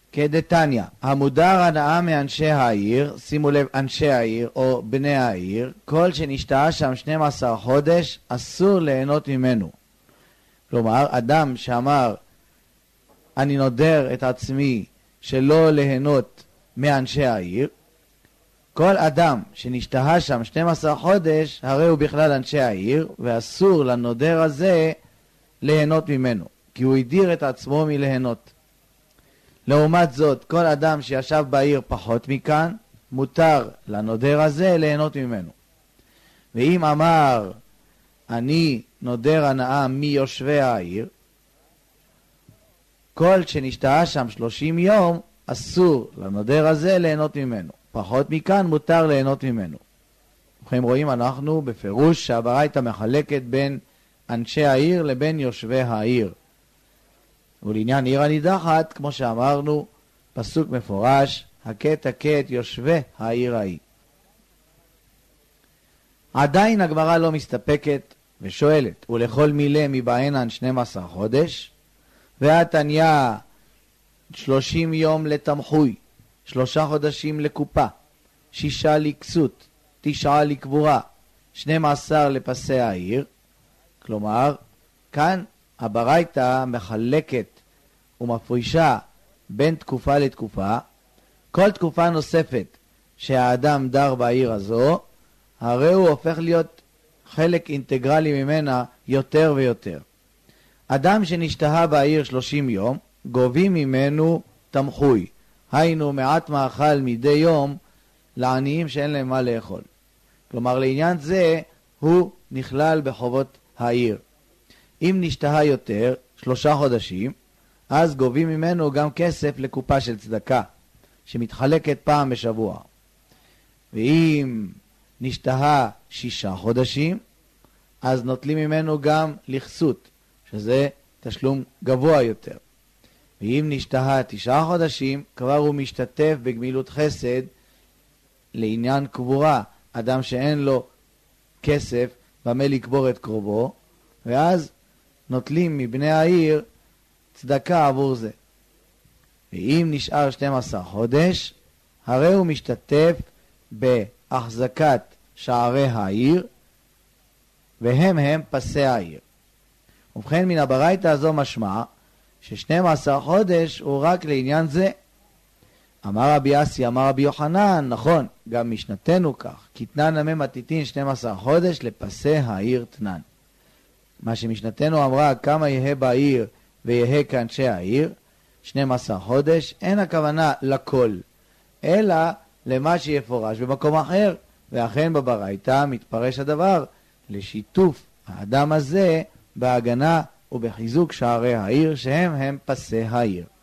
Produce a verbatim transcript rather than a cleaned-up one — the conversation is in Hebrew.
כדתניא, המודר הנאה מאנשי העיר, שימו לב, אנשי העיר או בני העיר, כל שנשתהה שם שנים עשר חודש, אסור ליהנות ממנו. כלומר, אדם שאמר, אני נודר את עצמי שלא ליהנות מאנשי העיר, כל אדם שנשתהה שם שנים עשר חודש, הרי הוא בכלל אנשי העיר, ואסור לנודר הזה ליהנות ממנו, כי הוא הדיר את עצמו מליהנות. לעומת זאת, כל אדם שישב בעיר פחות מכאן, מותר לנודר הזה ליהנות ממנו. ואם אמר, אני נודר הנאה מיושבי העיר, כל שנשתהה שם שלושים יום, אסור לנודר הזה ליהנות ממנו. פחות מכאן מותר ליהנות ממנו. ובכן רואים אנחנו בפירוש שהברייתא מחלקת בין אנשי העיר לבין יושבי העיר. ולעניין עיר הנידחת, כמו שאמרנו, פסוק מפורש, הכת הכת יושבי העיר ההיא. עדיין הגמרא לא מסתפקת ושואלת, ולכל מילה מבעינן שנים עשר חודש, והתניא שלושים יום לתמחוי, שלושה חודשים לקופה, שישה לכסות, תשעה לקבורה, שנים עשר לפסי העיר. כלומר, כאן הברייתא מחלקת ומפרישה בין תקופה לתקופה. כל תקופה נוספת שהאדם דר בעיר הזו, הרי הוא הופך להיות חלק אינטגרלי ממנה יותר ויותר. אדם שנשתהה בעיר שלושים יום, גובים ממנו תמחוי, היינו מעט מאכל מדי יום לעניים שאין להם מה לאכול. כלומר, לעניין זה הוא נכלל בחובות העיר. אם נשתהה יותר, שלושה חודשים, אז גובים ממנו גם כסף לקופה של צדקה, שמתחלקת פעם בשבוע. ואם נשתהה שישה חודשים, אז נוטלים ממנו גם לכסות, שזה תשלום גבוה יותר. ואם נשתהה תשעה חודשים, כבר הוא משתתף בגמילות חסד לעניין קבורה, אדם שאין לו כסף במה לקבור את קרובו, ואז נוטלים מבני העיר צדקה עבור זה. ואם נשאר שנים עשר חודש, הרי הוא משתתף בהחזקת שערי העיר, והם הם פסי העיר. ובכן, מן הברייתא הזו משמע ש-שנים עשר חודש הוא רק לעניין זה. אמר רבי אסי, אמר רבי יוחנן, נכון, גם משנתנו כך, כי תנן נמי מתיתין שנים עשר חודש לפסי העיר תנן. מה שמשנתנו אמרה, כמה יהיה בעיר ויהיה כאנשי העיר, שנים עשר חודש, אין הכוונה לכל, אלא למה שיפורש במקום אחר, ואכן בברייתא מתפרש הדבר לשיתוף האדם הזה בהגנה ובחיזוק שערי העיר, שהם הם פסי העיר.